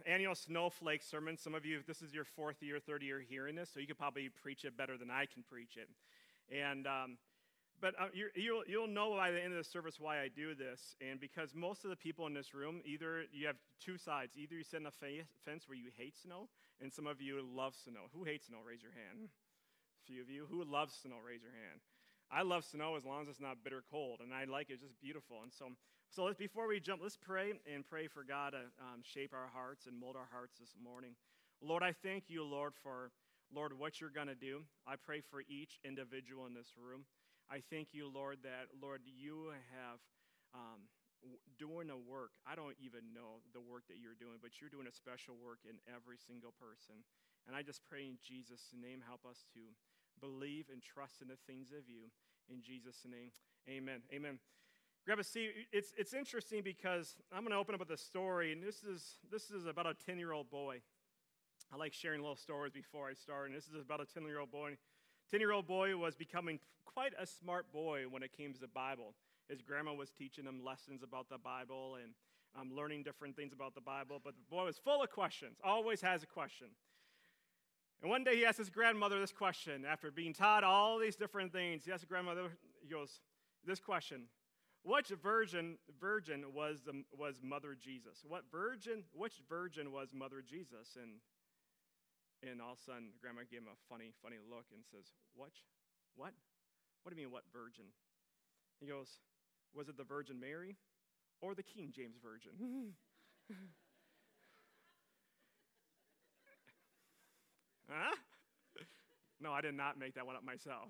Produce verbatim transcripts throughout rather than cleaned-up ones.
annual Snowflake sermon. Some of you, this is your fourth year, third year hearing this, so you could probably preach it better than I can preach it. And um, but uh, you're, you'll you'll know by the end of the service why I do this, and because most of the people in this room, either you have two sides. Either you sit on a fa- fence where you hate snow, and some of you love snow. Who hates snow? Raise your hand. A few of you. Who loves snow? Raise your hand. I love snow as long as it's not bitter cold, and I like it. It's just beautiful. And so, so let's, before we jump, let's pray and pray for God to um, shape our hearts and mold our hearts this morning. Lord, I thank you, Lord, for, Lord, what you're going to do. I pray for each individual in this room. I thank you, Lord, that, Lord, you have um, w- doing a work. I don't even know the work that you're doing, but you're doing a special work in every single person. And I just pray in Jesus' name, help us to believe and trust in the things of you. In Jesus' name, amen. Amen. Grab a seat. It's it's interesting because I'm going to open up with a story, and this is this is about a ten-year-old boy. I like sharing little stories before I start, and this is about a ten-year-old boy. ten-year-old boy was becoming quite a smart boy when it came to the Bible. His grandma was teaching him lessons about the Bible and um, learning different things about the Bible, but the boy was full of questions, always has a question. And one day he asked his grandmother this question. After being taught all these different things, he asked his grandmother, he goes, this question: Which virgin virgin was the, was Mother Jesus? What virgin? Which virgin was Mother Jesus? And and all of a sudden, Grandma gave him a funny, funny look and says, "What? What? What do you mean, what virgin?" He goes, "Was it the Virgin Mary or the King James Virgin?" Huh? No, I did not make that one up myself.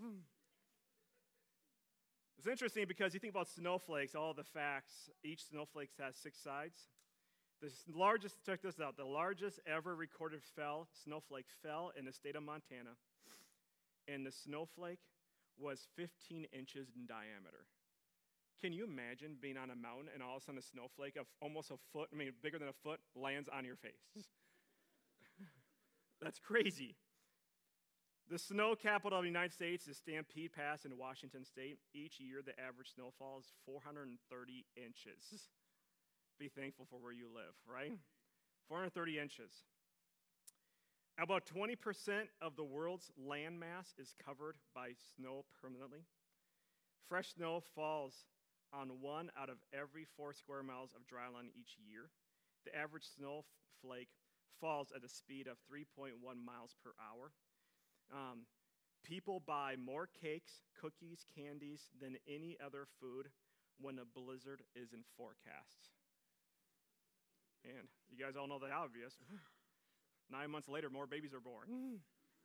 It's interesting because you think about snowflakes, all the facts. Each snowflake has six sides. The largest, check this out, the largest ever recorded fell, snowflake fell in the state of Montana, and the snowflake was fifteen inches in diameter. Can you imagine being on a mountain and all of a sudden a snowflake of almost a foot, I mean bigger than a foot, lands on your face? That's crazy. The snow capital of the United States is Stampede Pass in Washington State. Each year, the average snowfall is four hundred thirty inches. Be thankful for where you live, right? four hundred thirty inches. About twenty percent of the world's land mass is covered by snow permanently. Fresh snow falls on one out of every four square miles of dry land each year. The average snowflake falls at a speed of three point one miles per hour. Um, people buy more cakes, cookies, candies than any other food when a blizzard is in forecast. And you guys all know the obvious. Nine months later, more babies are born.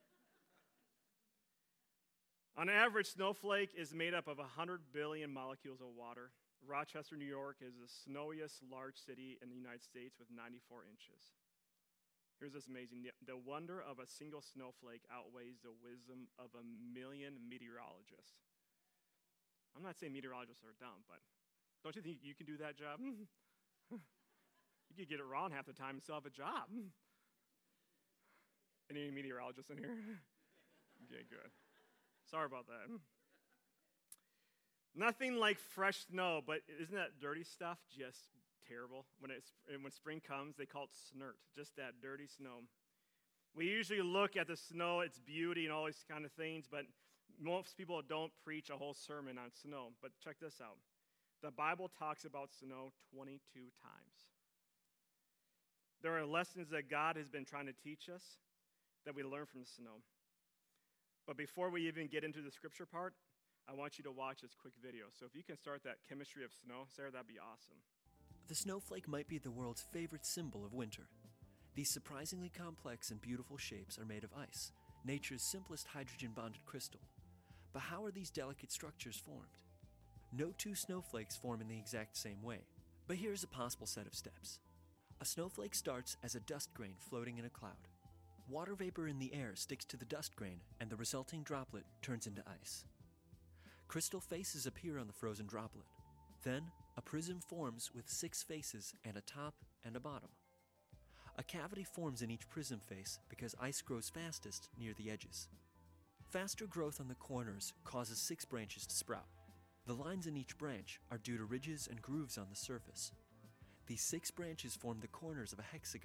On average, snowflake is made up of one hundred billion molecules of water. Rochester, New York is the snowiest large city in the United States with ninety-four inches. Here's this amazing. The wonder of a single snowflake outweighs the wisdom of a million meteorologists. I'm not saying meteorologists are dumb, but don't you think you can do that job? You could get it wrong half the time and still have a job. Any meteorologists in here? Okay, good. Sorry about that. Nothing like fresh snow, but isn't that dirty stuff just terrible? When it's when spring comes, they call it snert, just that dirty snow. We usually look at the snow, its beauty and all these kind of things, but most people don't preach a whole sermon on snow. But check this out. The Bible talks about snow twenty-two times. There are lessons that God has been trying to teach us that we learn from the snow. But before we even get into the scripture part, I want you to watch this quick video. So if you can start that chemistry of snow, Sarah, that'd be awesome. The snowflake might be the world's favorite symbol of winter. These surprisingly complex and beautiful shapes are made of ice, nature's simplest hydrogen-bonded crystal. But how are these delicate structures formed? No two snowflakes form in the exact same way. But here's a possible set of steps. A snowflake starts as a dust grain floating in a cloud. Water vapor in the air sticks to the dust grain, and the resulting droplet turns into ice. Crystal faces appear on the frozen droplet. Then, a prism forms with six faces and a top and a bottom. A cavity forms in each prism face because ice grows fastest near the edges. Faster growth on the corners causes six branches to sprout. The lines in each branch are due to ridges and grooves on the surface. These six branches form the corners of a hexagon,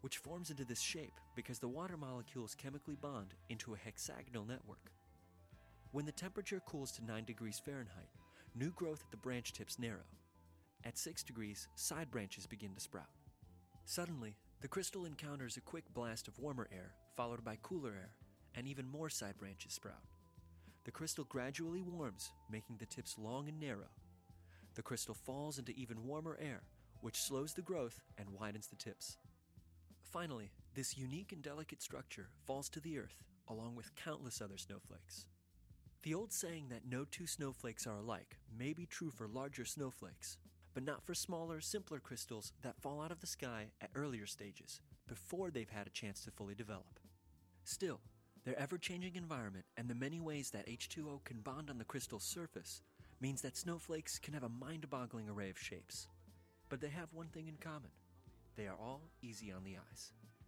which forms into this shape because the water molecules chemically bond into a hexagonal network. When the temperature cools to nine degrees Fahrenheit, new growth at the branch tips narrow. At six degrees, side branches begin to sprout. Suddenly, the crystal encounters a quick blast of warmer air, followed by cooler air, and even more side branches sprout. The crystal gradually warms, making the tips long and narrow. The crystal falls into even warmer air, which slows the growth and widens the tips. Finally, this unique and delicate structure falls to the earth, along with countless other snowflakes. The old saying that no two snowflakes are alike may be true for larger snowflakes, but not for smaller, simpler crystals that fall out of the sky at earlier stages, before they've had a chance to fully develop. Still, their ever-changing environment and the many ways that H two O can bond on the crystal's surface means that snowflakes can have a mind-boggling array of shapes. But they have one thing in common. They are all easy on the eyes.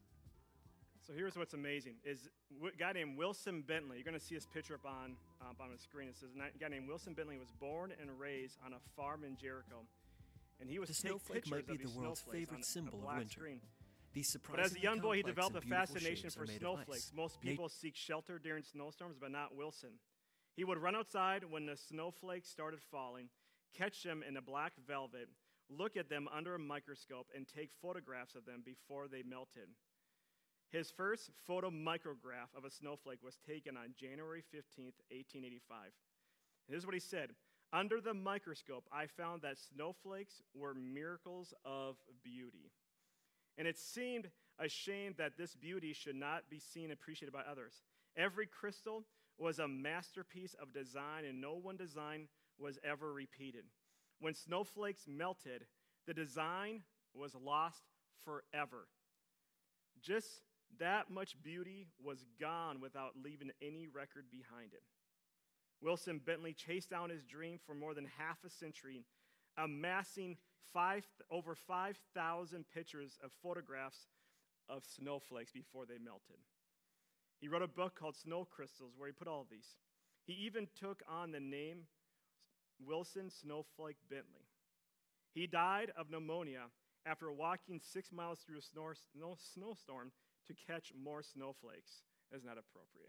So here's what's amazing, is a guy named Wilson Bentley. You're going to see his picture up on, up on the screen. It says a guy named Wilson Bentley was born and raised on a farm in Jericho. And he was the snowflake might be the world's favorite symbol of winter. Screen. These but as a young boy, he developed a fascination for snowflakes. snowflakes. Most people seek shelter during snowstorms, but not Wilson. He would run outside when the snowflakes started falling, catch them in a black velvet, look at them under a microscope, and take photographs of them before they melted. His first photomicrograph of a snowflake was taken on January fifteenth, eighteen eighty-five. Here's what he said. Under the microscope, I found that snowflakes were miracles of beauty. And it seemed a shame that this beauty should not be seen and appreciated by others. Every crystal was a masterpiece of design, and no one design was ever repeated. When snowflakes melted, the design was lost forever. Just that much beauty was gone without leaving any record behind it. Wilson Bentley chased down his dream for more than half a century, amassing five, over five thousand pictures of photographs of snowflakes before they melted. He wrote a book called Snow Crystals where he put all of these. He even took on the name Wilson Snowflake Bentley. He died of pneumonia after walking six miles through a snow, snow, snowstorm to catch more snowflakes. That's not appropriate.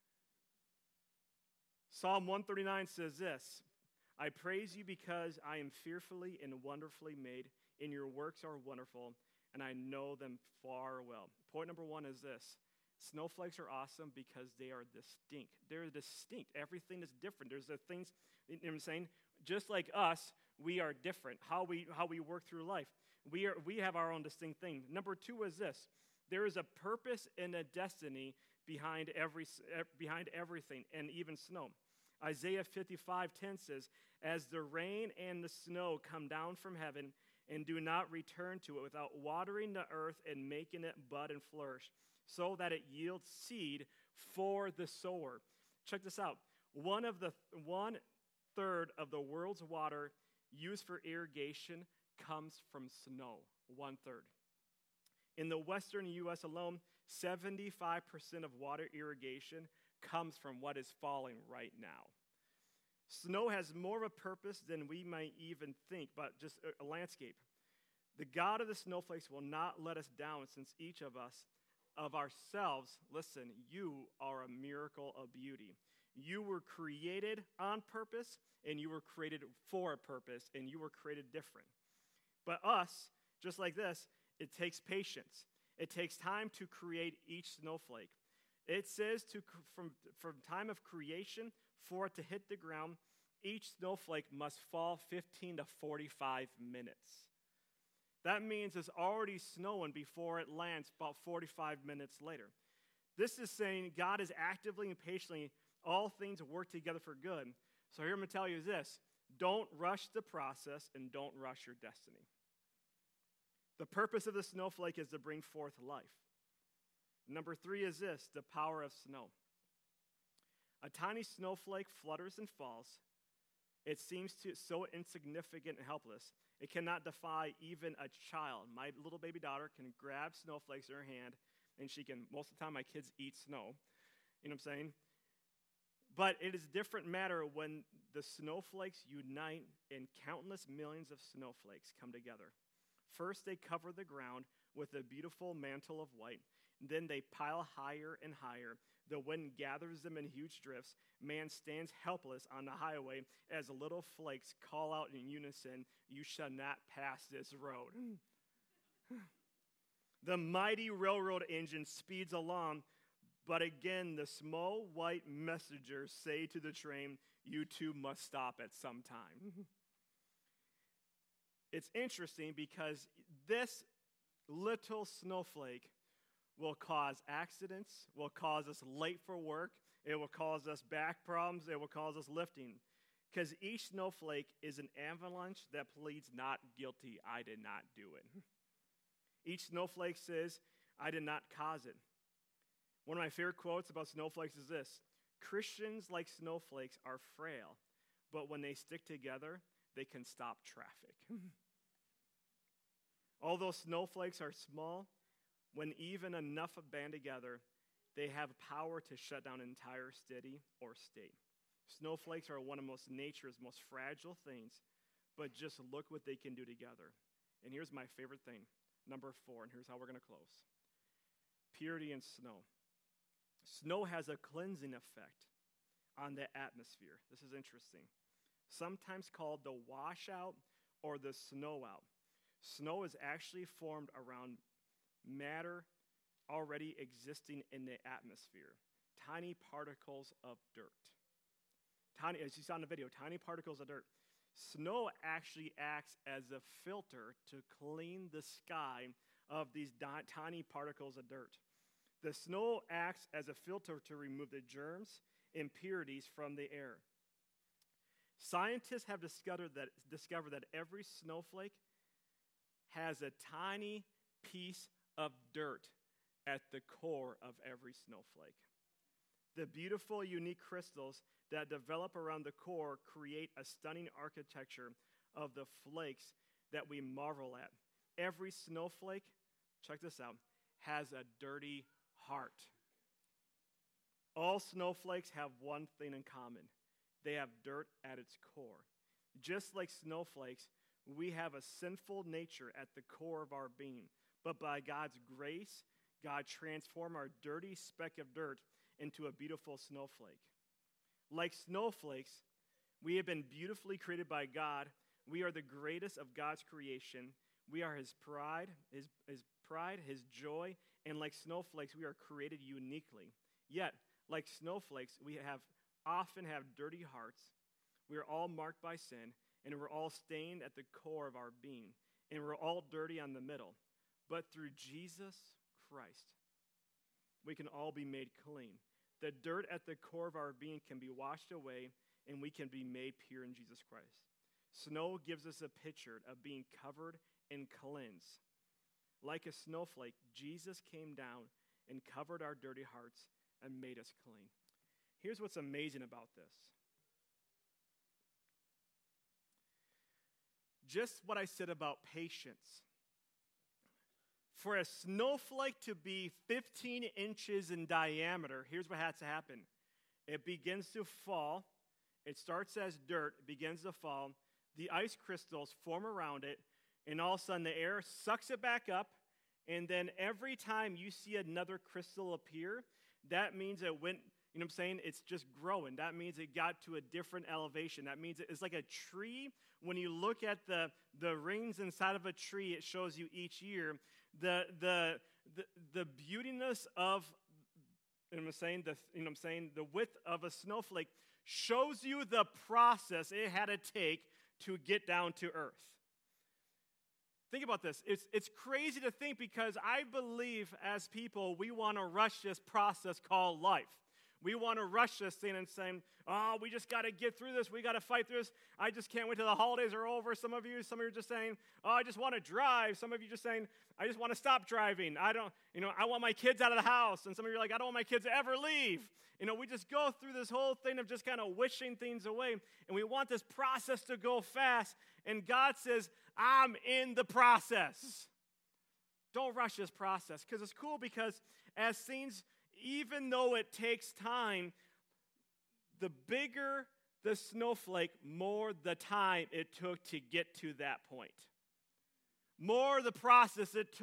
Psalm one thirty-nine says this, I praise you because I am fearfully and wonderfully made, and your works are wonderful, and I know them far well. Point number one is this. Snowflakes are awesome because they are distinct. They're distinct. Everything is different. There's the things, you know what I'm saying? Just like us, we are different. How we how we work through life. We are we have our own distinct thing. Number two is this. There is a purpose and a destiny behind every behind everything, and even snow. Isaiah fifty-five ten says, as the rain and the snow come down from heaven and do not return to it without watering the earth and making it bud and flourish, so that it yields seed for the sower. Check this out. One of the one third of the world's water used for irrigation comes from snow. One third. In the western U S alone, seventy-five percent of water irrigation comes from what is falling right now. Snow has more of a purpose than we might even think, but just a, a landscape. The God of the snowflakes will not let us down, since each of us, of ourselves, listen, you are a miracle of beauty. You were created on purpose, and you were created for a purpose, and you were created different. But us, just like this, it takes patience. It takes time to create each snowflake. It says to from, from time of creation for it to hit the ground, each snowflake must fall fifteen to forty-five minutes. That means it's already snowing before it lands about forty-five minutes later. This is saying God is actively and patiently, all things work together for good. So here I'm going to tell you this. Don't rush the process and don't rush your destiny. The purpose of the snowflake is to bring forth life. Number three is this, the power of snow. A tiny snowflake flutters and falls. It seems to so insignificant and helpless. It cannot defy even a child. My little baby daughter can grab snowflakes in her hand, and she can, most of the time my kids eat snow. You know what I'm saying? But it is a different matter when the snowflakes unite and countless millions of snowflakes come together. First, they cover the ground with a beautiful mantle of white. Then they pile higher and higher. The wind gathers them in huge drifts. Man stands helpless on the highway as little flakes call out in unison, "You shall not pass this road." The mighty railroad engine speeds along, but again the small white messengers say to the train, "You too must stop at some time." It's interesting because this little snowflake will cause accidents, will cause us late for work, it will cause us back problems, it will cause us lifting. Because each snowflake is an avalanche that pleads not guilty, I did not do it. Each snowflake says, I did not cause it. One of my favorite quotes about snowflakes is this: Christians, like snowflakes, are frail, but when they stick together, they can stop traffic. Although snowflakes are small, when even enough band together, they have power to shut down an entire city or state. Snowflakes are one of most nature's most fragile things, but just look what they can do together. And here's my favorite thing, number four, and here's how we're going to close. Purity in snow. Snow has a cleansing effect on the atmosphere. This is interesting. Sometimes called the washout or the snowout. Snow is actually formed around matter already existing in the atmosphere. Tiny particles of dirt. Tiny, as you saw in the video, tiny particles of dirt. Snow actually acts as a filter to clean the sky of these di- tiny particles of dirt. The snow acts as a filter to remove the germs, impurities from the air. Scientists have discovered that, discovered that every snowflake has a tiny piece of dirt at the core of every snowflake. The beautiful, unique crystals that develop around the core create a stunning architecture of the flakes that we marvel at. Every snowflake, check this out, has a dirty heart. All snowflakes have one thing in common. They have dirt at its core. Just like snowflakes, we have a sinful nature at the core of our being. But by God's grace, God transformed our dirty speck of dirt into a beautiful snowflake. Like snowflakes, we have been beautifully created by God. We are the greatest of God's creation. We are his pride, his, his pride, his joy, and like snowflakes, we are created uniquely. Yet, like snowflakes, we have often have dirty hearts. We are all marked by sin, and we're all stained at the core of our being, and we're all dirty on the middle. But through Jesus Christ, we can all be made clean. The dirt at the core of our being can be washed away, and we can be made pure in Jesus Christ. Snow gives us a picture of being covered and cleansed. Like a snowflake, Jesus came down and covered our dirty hearts and made us clean. Here's what's amazing about this. Just what I said about patience. For a snowflake to be fifteen inches in diameter, here's what has to happen. It begins to fall. It starts as dirt, it begins to fall. The ice crystals form around it, and all of a sudden the air sucks it back up, and then every time you see another crystal appear, that means it went, you know what I'm saying? It's just growing. That means it got to a different elevation. That means it's like a tree. When you look at the, the rings inside of a tree, it shows you each year the the the, the beautiness of, you know what I'm saying, the you know what I'm saying, the width of a snowflake shows you the process it had to take to get down to earth. Think about this. It's, it's crazy to think because I believe as people, we want to rush this process called life. We want to rush this thing and saying, oh, we just got to get through this. We got to fight through this. I just can't wait till the holidays are over. Some of you, some of you are just saying, oh, I just want to drive. Some of you just saying, I just want to stop driving. I don't, you know, I want my kids out of the house. And some of you are like, I don't want my kids to ever leave. You know, we just go through this whole thing of just kind of wishing things away. And we want this process to go fast. And God says, I'm in the process. Don't rush this process. Because it's cool because as things, even though it takes time, the bigger the snowflake, more the time it took to get to that point. More the process it took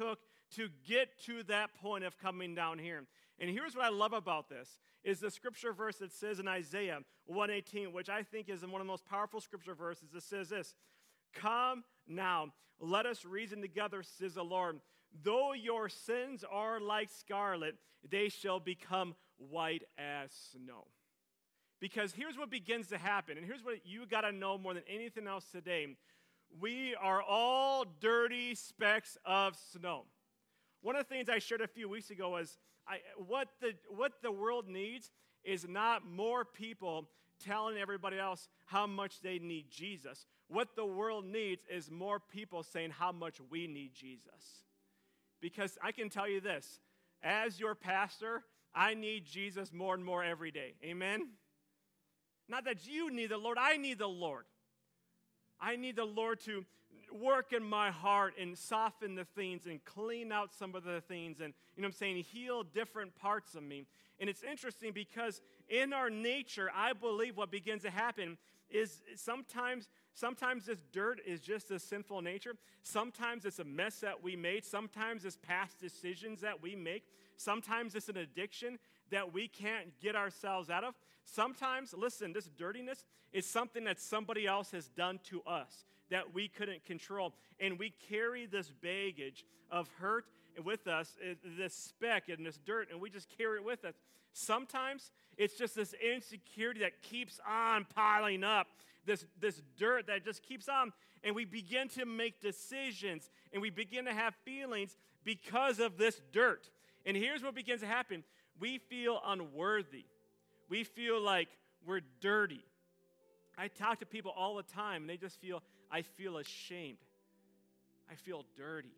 to get to that point of coming down here. And here's what I love about this, is the scripture verse that says in Isaiah one eighteen, which I think is one of the most powerful scripture verses. It says this, "Come now, let us reason together, says the Lord. Though your sins are like scarlet, they shall become white as snow." Because here's what begins to happen, and here's what you got to know more than anything else today. We are all dirty specks of snow. One of the things I shared a few weeks ago was I, what, the, what the world needs is not more people telling everybody else how much they need Jesus. What the world needs is more people saying how much we need Jesus. Because I can tell you this, as your pastor, I need Jesus more and more every day. Amen? Not that you need the Lord, I need the Lord. I need the Lord to work in my heart and soften the things and clean out some of the things and, you know what I'm saying, heal different parts of me. And it's interesting because in our nature, I believe what begins to happen is sometimes sometimes this dirt is just a sinful nature. Sometimes it's a mess that we made. Sometimes it's past decisions that we make. Sometimes it's an addiction that we can't get ourselves out of. Sometimes, listen, this dirtiness is something that somebody else has done to us that we couldn't control. And we carry this baggage of hurt with us, this speck and this dirt, and we just carry it with us. Sometimes it's just this insecurity that keeps on piling up, this, this dirt that just keeps on, and we begin to make decisions, and we begin to have feelings because of this dirt. And here's what begins to happen. We feel unworthy. We feel like we're dirty. I talk to people all the time, and they just feel, I feel ashamed. I feel dirty.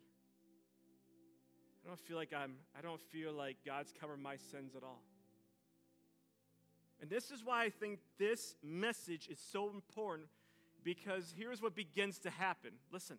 I don't feel like I'm, I don't feel like God's covered my sins at all. And this is why I think this message is so important, because here's what begins to happen. Listen.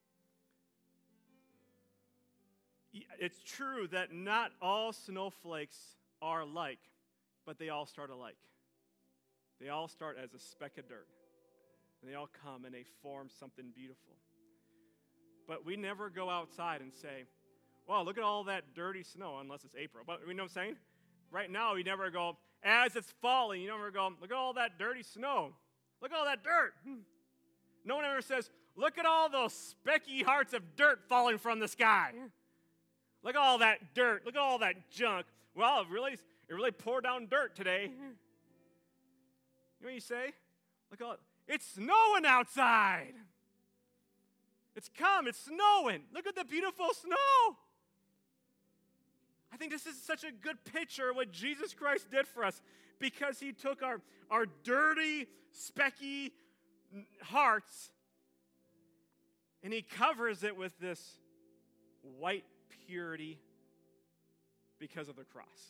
It's true that not all snowflakes are alike, but they all start alike. They all start as a speck of dirt. And they all come and they form something beautiful. But we never go outside and say, well, look at all that dirty snow, unless it's April. But you know what I'm saying? Right now, we never go, as it's falling, you never go, look at all that dirty snow. Look at all that dirt. No one ever says, look at all those specky hearts of dirt falling from the sky. Look at all that dirt. Look at all that junk. Well, it really, it really poured down dirt today. You know what you say? Look at all, it's snowing outside. It's come, it's snowing. Look at the beautiful snow. I think this is such a good picture of what Jesus Christ did for us, because he took our, our dirty, specky hearts and he covers it with this white purity because of the cross.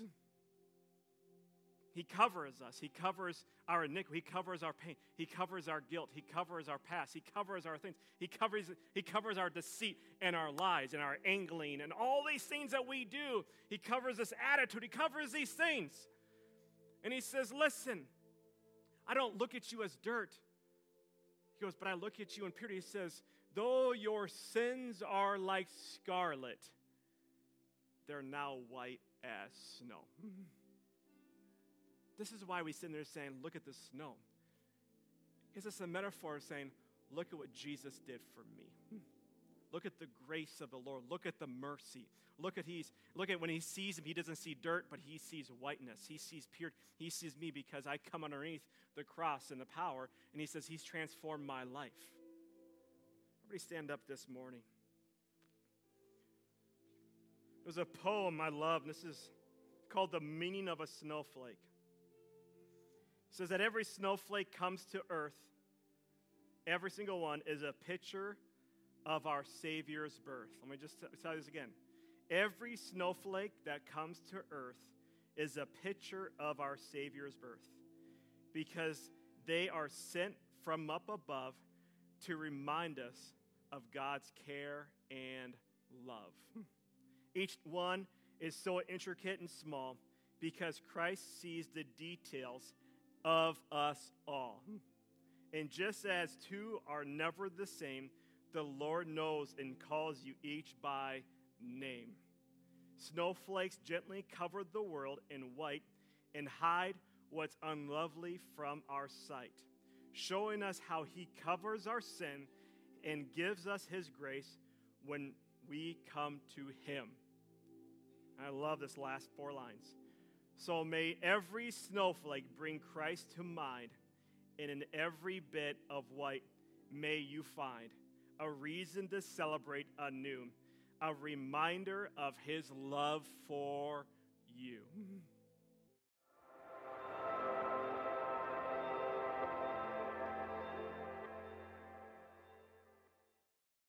He covers us. He covers our iniquity. He covers our pain. He covers our guilt. He covers our past. He covers our things. He covers, he covers our deceit and our lies and our angling and all these things that we do. He covers this attitude. He covers these things. And he says, listen, I don't look at you as dirt. He goes, but I look at you in purity. He says, though your sins are like scarlet, they're now white as snow. This is why we sit there saying, look at the snow. Because it's a metaphor of saying, look at what Jesus did for me. Look at the grace of the Lord. Look at the mercy. Look at he's look at when he sees him, he doesn't see dirt, but he sees whiteness. He sees purity. He sees me because I come underneath the cross and the power, and he says he's transformed my life. Everybody stand up this morning. There's a poem I love, and this is called The Meaning of a Snowflake. It says that every snowflake comes to earth, every single one is a picture of our Savior's birth. Let me just tell you this again. Every snowflake that comes to earth is a picture of our Savior's birth, because they are sent from up above to remind us of God's care and love. Each one is so intricate and small because Christ sees the details of us all. And just as two are never the same, the Lord knows and calls you each by name. Snowflakes gently cover the world in white and hide what's unlovely from our sight, showing us how he covers our sin and gives us his grace when we come to him. I love this last four lines. So may every snowflake bring Christ to mind, and in every bit of white may you find a reason to celebrate anew, a reminder of his love for you.